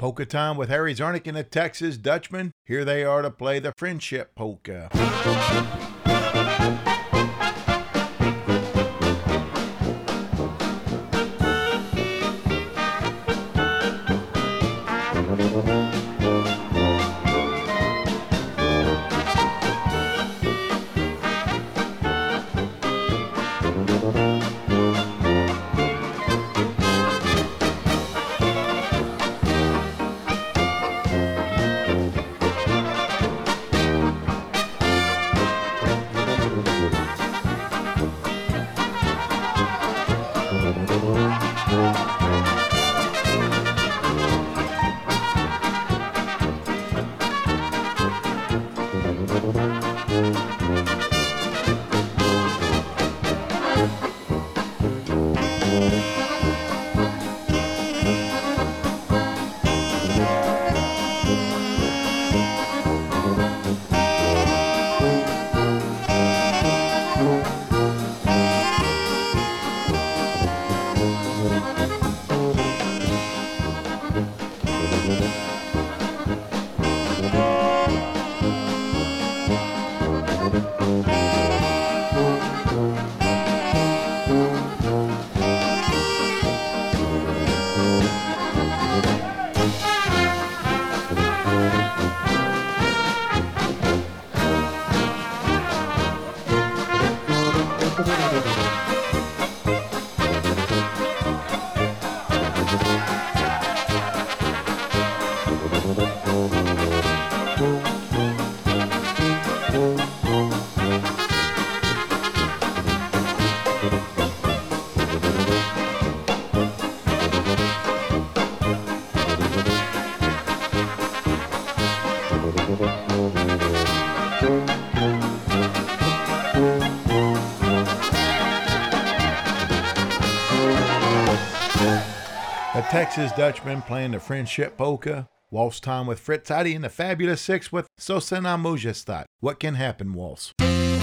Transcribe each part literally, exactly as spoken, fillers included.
Polka time with Harry Zarnick and the Texas Dutchman. Here they are to play the Friendship Polka. Texas Dutchman playing the Friendship Polka. Waltz time with Fritz Heidi and the Fabulous Six with So se nam może stać. What can happen, Waltz?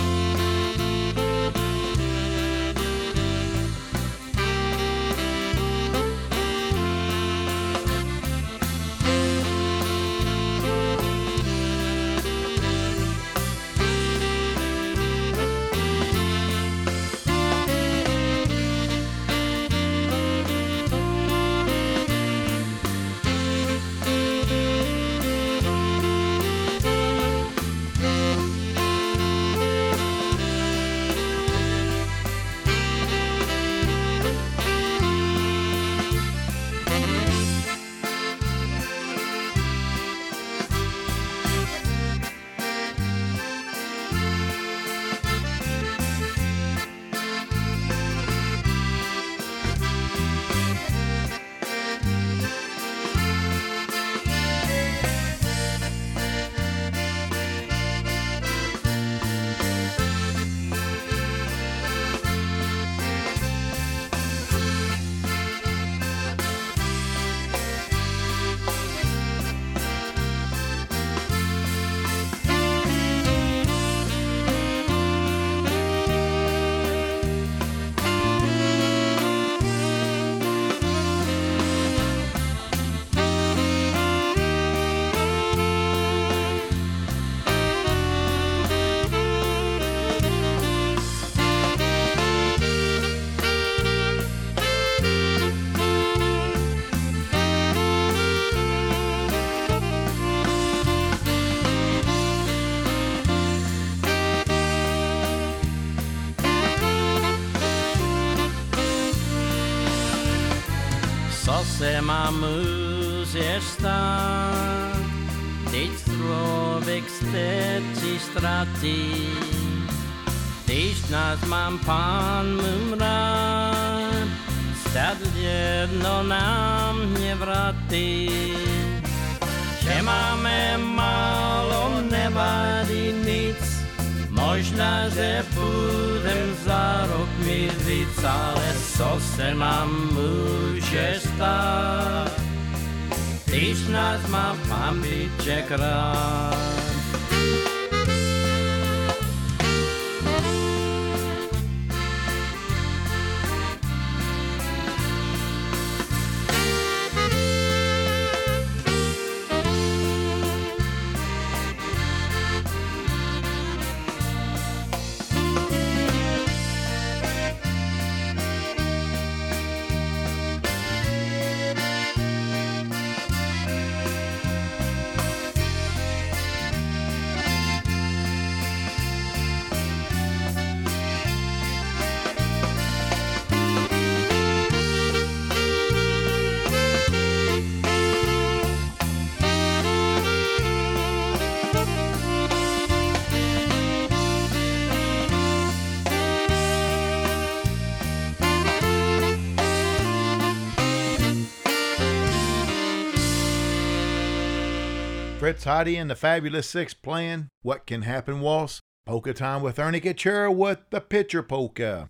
Se mám uzesta, teď člověk stečí ztratí, když nás mám pán mým rád, stát jedno nám mě vrátí. Že máme málo, nevadí nic, možná, že budem za rok mi říct, ale co se nám může stát, když nás má paměťek rád. Fritz Heidi and the Fabulous Six playing What Can Happen Waltz. Polka time with Ernie Kachura with the Picture Polka.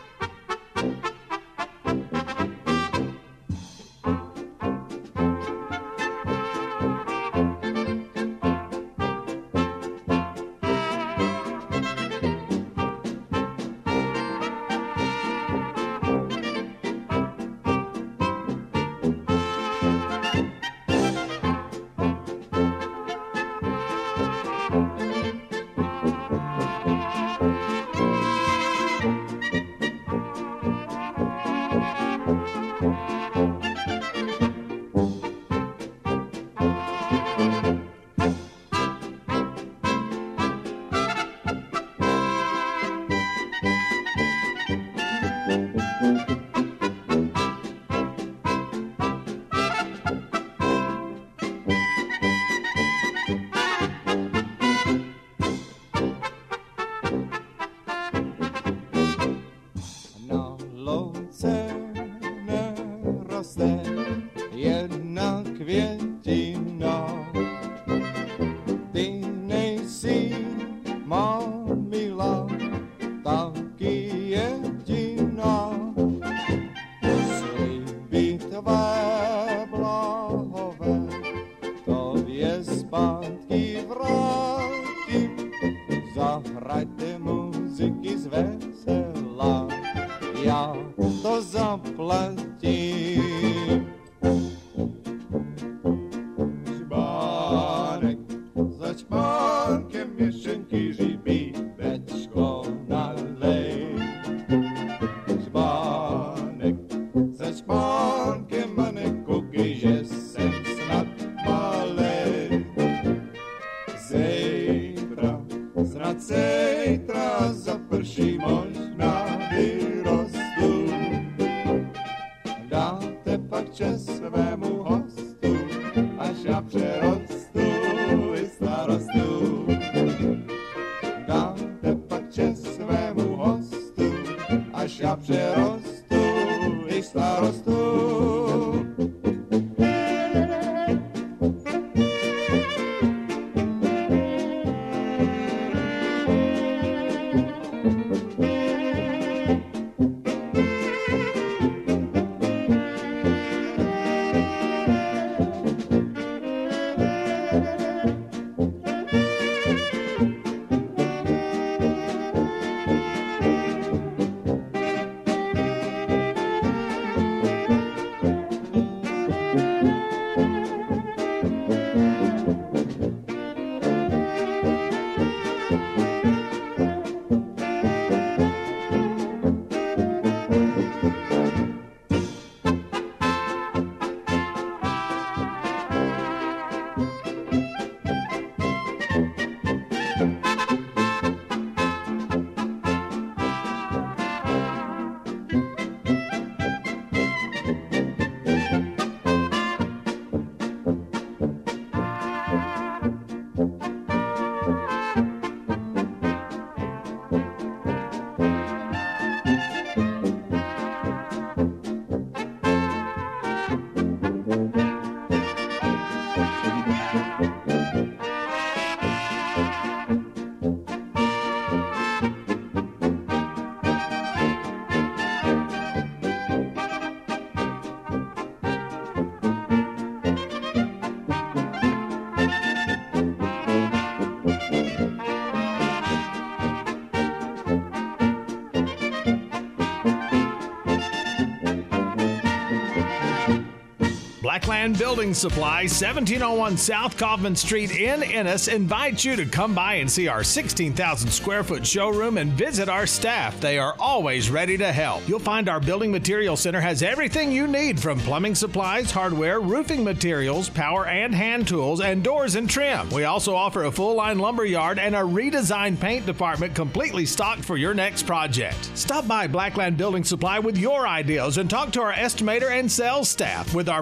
Blackland Building Supply, seventeen oh one South Kaufman Street in Ennis, invites you to come by and see our sixteen thousand square foot showroom and visit our staff. They are always ready to help. You'll find our Building Material Center has everything you need, from plumbing supplies, hardware, roofing materials, power and hand tools, and doors and trim. We also offer a full-line lumber yard and a redesigned paint department completely stocked for your next project. Stop by Blackland Building Supply with your ideas and talk to our estimator and sales staff. With our prompt delivery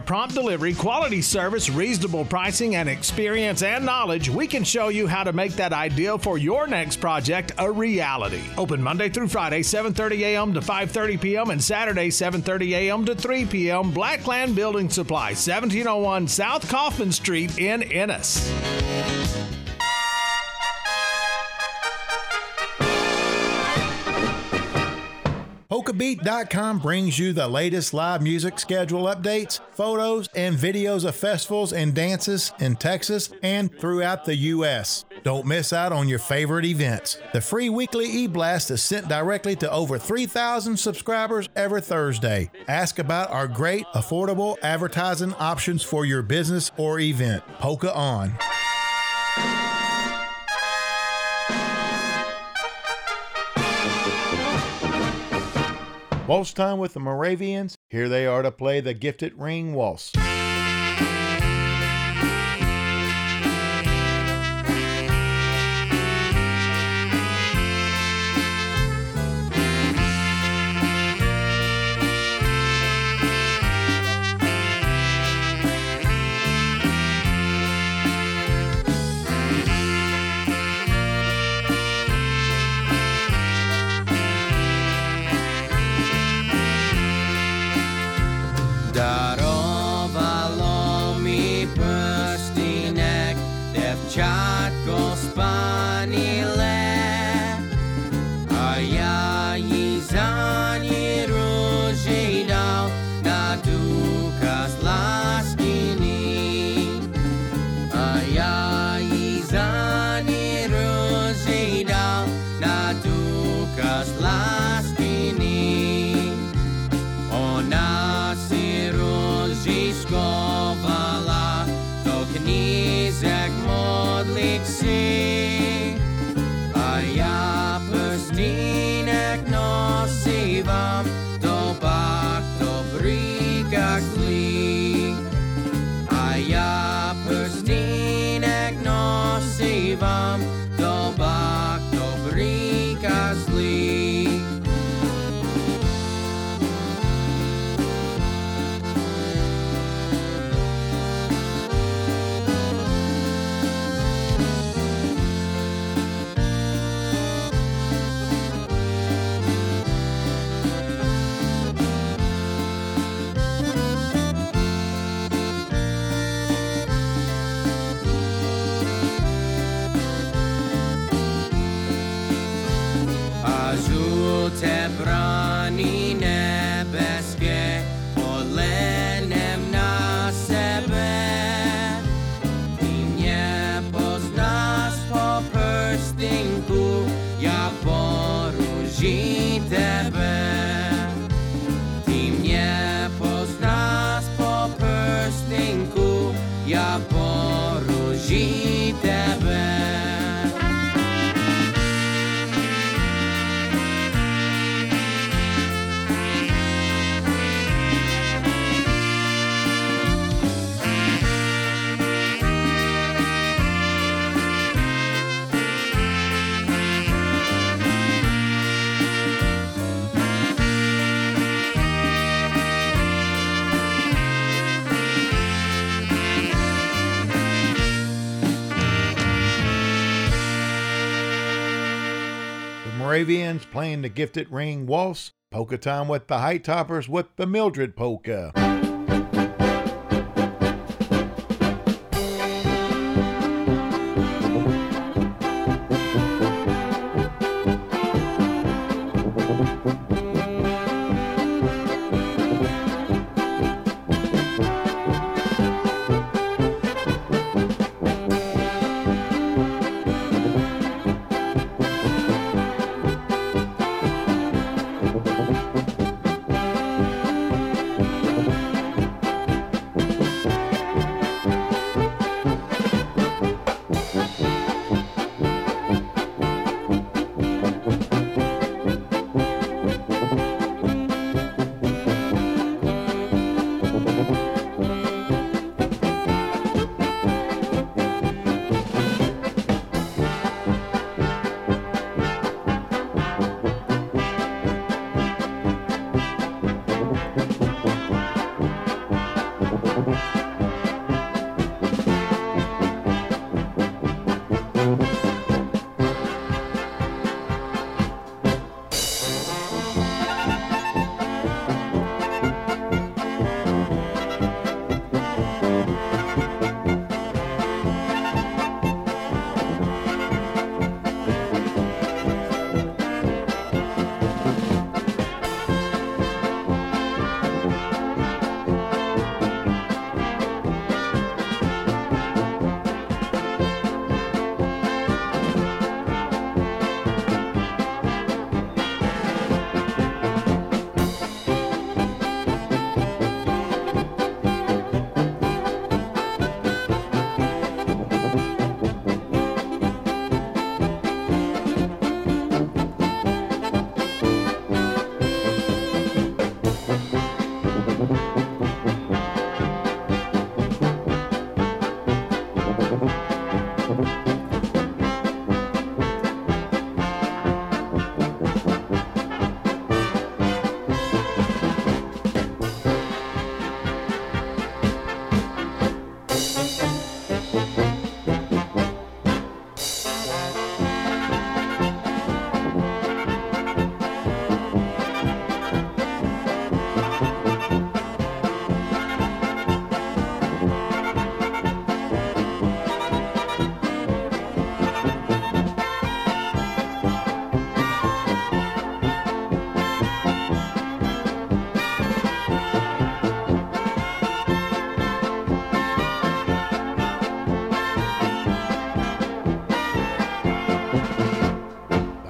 delivery, quality service, reasonable pricing, and experience and knowledge, we can show you how to make that ideal for your next project a reality. Open Monday through Friday, seven thirty a.m. to five thirty p.m. and Saturday, seven thirty a.m. to three p.m. Blackland Building Supply, seventeen oh one South Kaufman Street in Ennis. Polka Beat dot com brings you the latest live music schedule updates, photos, and videos of festivals and dances in Texas and throughout the U S. Don't miss out on your favorite events. The free weekly e-blast is sent directly to over three thousand subscribers every Thursday. Ask about our great, affordable advertising options for your business or event. Polka On. Waltz time with the Moravians. Here they are to play the Gifted Ring Waltz. Darovalo mi prstinek, devčátko spanilé, a já jí za ní růži dal na důkaz láskiny. A já jí za ní růži dal na důkaz láskiny. Ona si rozžiškovala do knízek modlit si, a já prstínek nosívám do bak dobrých a zlých. A já prstínek nosívám do bak dobrých a zlých. Žluté brány nebeské polenem na sebe. Ty mě poznáš po prstinku, já poruží tebe. Ty mě poznáš po prstinku, já poruží tebe. Moravians playing the Gifted Ring Waltz. Polka time with the Height Toppers with the Mildred Polka.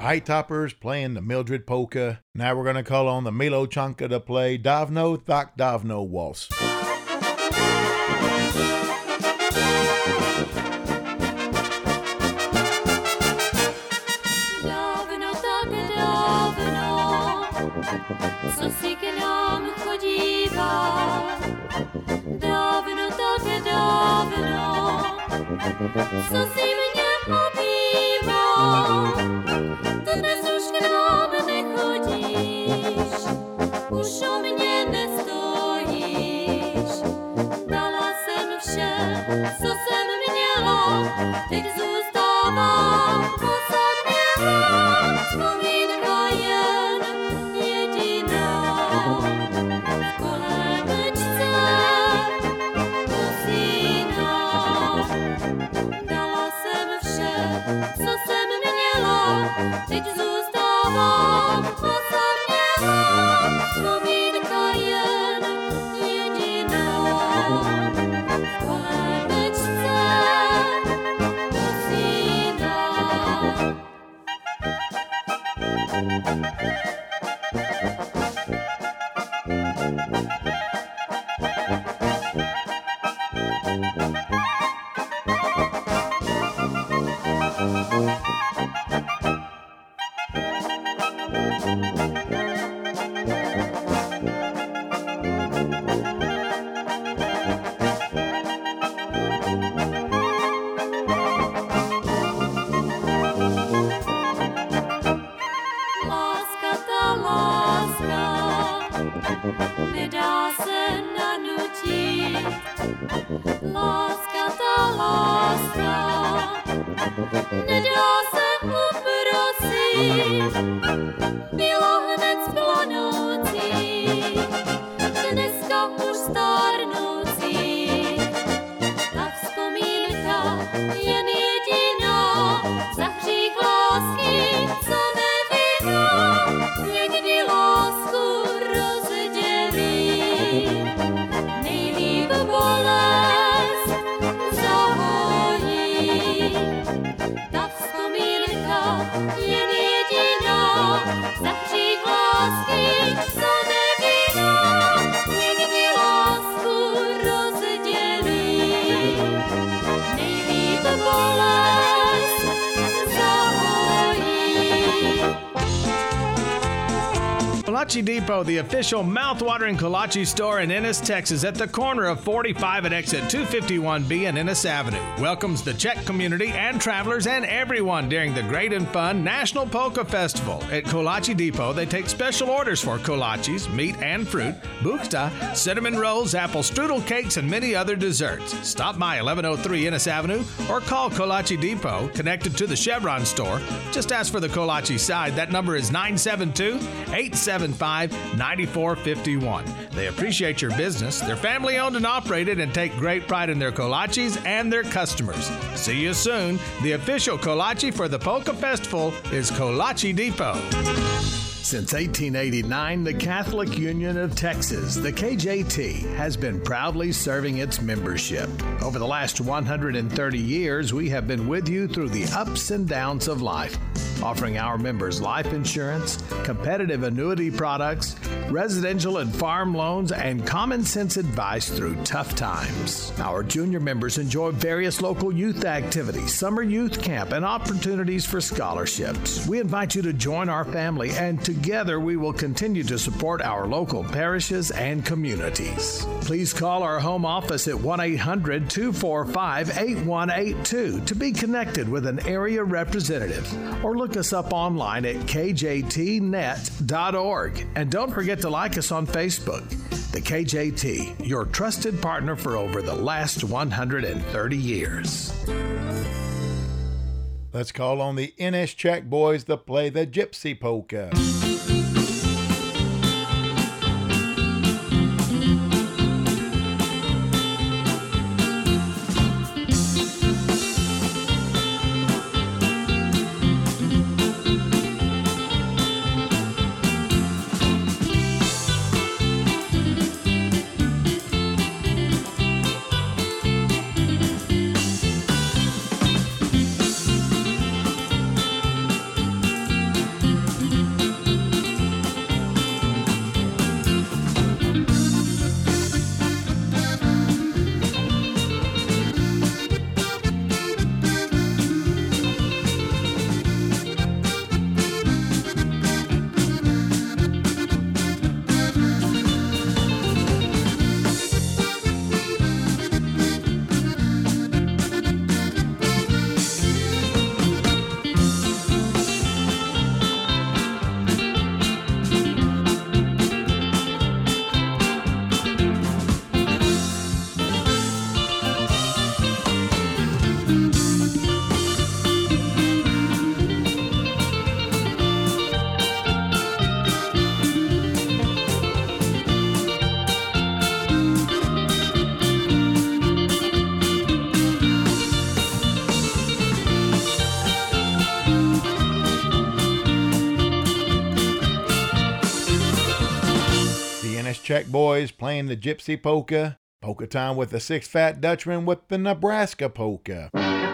High Toppers playing the Mildred Polka. Now we're going to call on the Milo Chanka to play Davno Tak Davno Waltz. Dávno, tak dávno, co si k nám chodíval. Dávno, tak dávno, co si mě obýval. To dnes už k nám nechodíš, už o mě nestojíš. Dala jsem vše, co jsem měla, teď zůstávám osamělá. Vzpomínka jen jediná, v kolébečce usínám. Dala jsem vše, co jsem měla, teď zůstávám osamělá. Vzpomínka jen jediná, v kolébečce usínám. Láska, ta láska, nedá se nanutit. Láska, ta láska, nedá se uprosit. Byla hned splanoucí, dneska už stárnoucí. Ta vzpomínka jen jediná, za hřích lásky, co nevinná, někdy lásku rozdělí. Nejlíp bolest zahojí. Ta vzpomínka jen jediná, za hřích lásky, co nevinná, někdy lásku rozdělí. Nejlíp bolest zahojí. Kolache Depot, the official mouth-watering kolache store in Ennis, Texas, at the corner of forty-five and exit two fifty-one B and Ennis Avenue, welcomes the Czech community and travelers and everyone during the great and fun National Polka Festival. At Kolache Depot, they take special orders for kolaches, meat and fruit, buchta, cinnamon rolls, apple strudel cakes, and many other desserts. Stop by eleven oh three Ennis Avenue or call Kolache Depot, connected to the Chevron store. Just ask for the Kolache side. That number is nine seven two, eight seven five, nine four five one. They appreciate your business. They're family owned and operated and take great pride in their kolaches and their customers. See you soon. The official kolache for the Polka Festival is Kolache Depot. Since eighteen eighty-nine, the Catholic Union of Texas, the K J T, has been proudly serving its membership. Over the last one hundred thirty years, we have been with you through the ups and downs of life, offering our members life insurance, competitive annuity products, residential and farm loans, and common sense advice through tough times. Our junior members enjoy various local youth activities, summer youth camp, and opportunities for scholarships. We invite you to join our family, and together we will continue to support our local parishes and communities. Please call our home office at one eight hundred, two four five, eight one eight two to be connected with an area representative, or look us up online at k j t net dot org. And don't forget to like us on Facebook. The K J T, your trusted partner for over the last one hundred thirty years. Let's call on the N S Czech boys to play the Gypsy Polka. Czech boys playing the Gypsy Polka. Polka time with the Six Fat Dutchmen with the Nebraska Polka.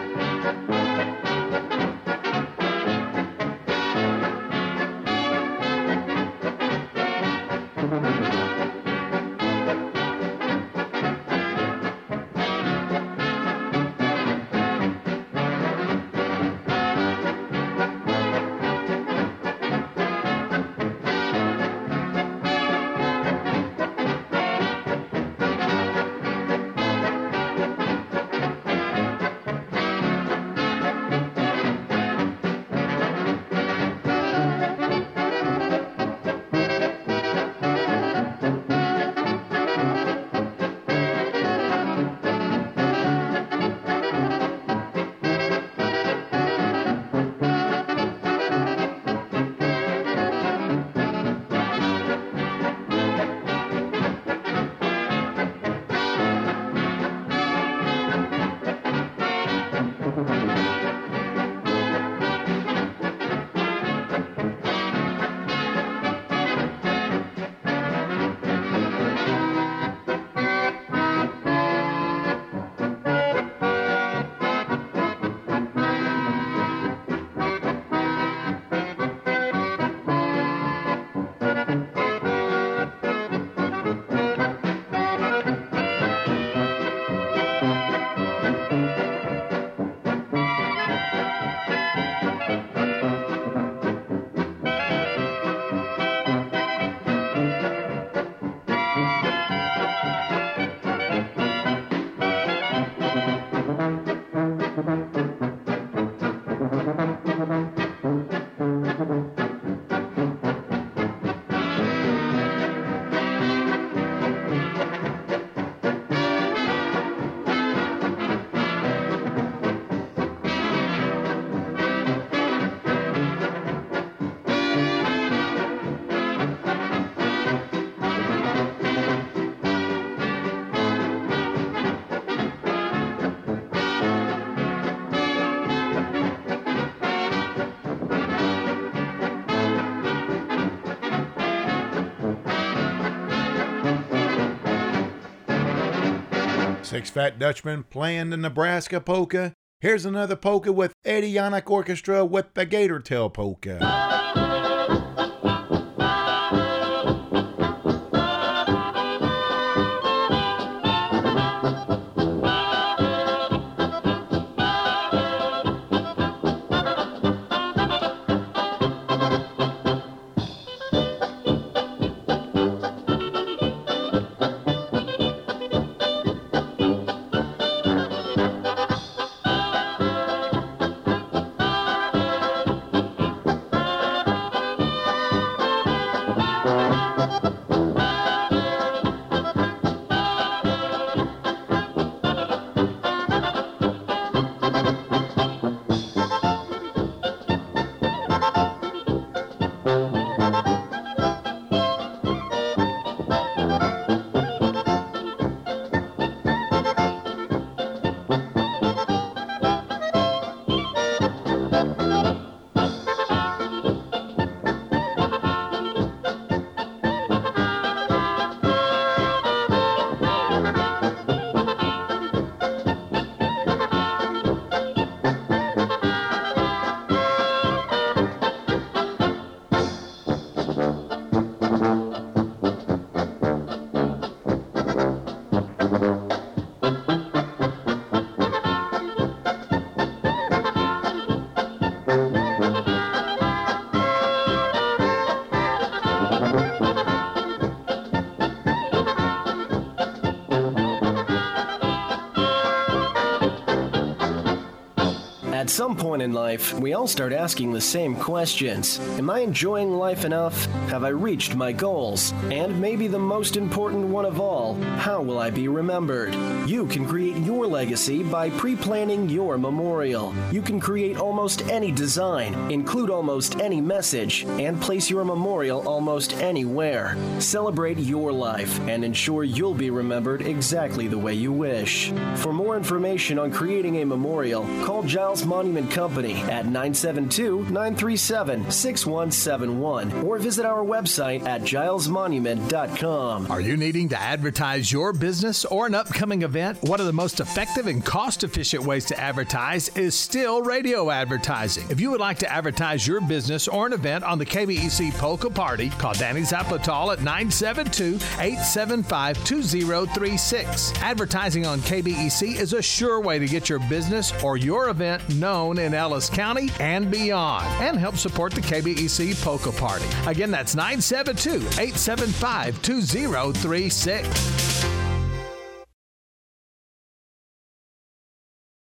Six Fat Dutchmen playing the Nebraska Polka. Here's another polka with Eddie Janak Orchestra with the Gator Tail Polka. At some point in life, we all start asking the same questions. Am I enjoying life enough? Have I reached my goals? And maybe the most important one of all, how will I be remembered? You can create your legacy by pre-planning your memorial. You can create almost any design, include almost any message, and place your memorial almost anywhere. Celebrate your life and ensure you'll be remembered exactly the way you wish. For more information on creating a memorial, call Giles Monument Company at nine seven two, nine three seven, six one seven one or visit our website at giles monument dot com. Are you needing to advertise your business or an upcoming event? One of the most effective and cost-efficient ways to advertise is still radio advertising. If you would like to advertise your business or an event on the K B E C Polka Party, call Danny Zaplatal at nine seven two, eight seven five, two zero three six. Advertising on K B E C is a sure way to get your business or your event known in Ellis County and beyond, and help support the K B E C Polka Party. Again, that's nine seven two, eight seven five, two zero three six.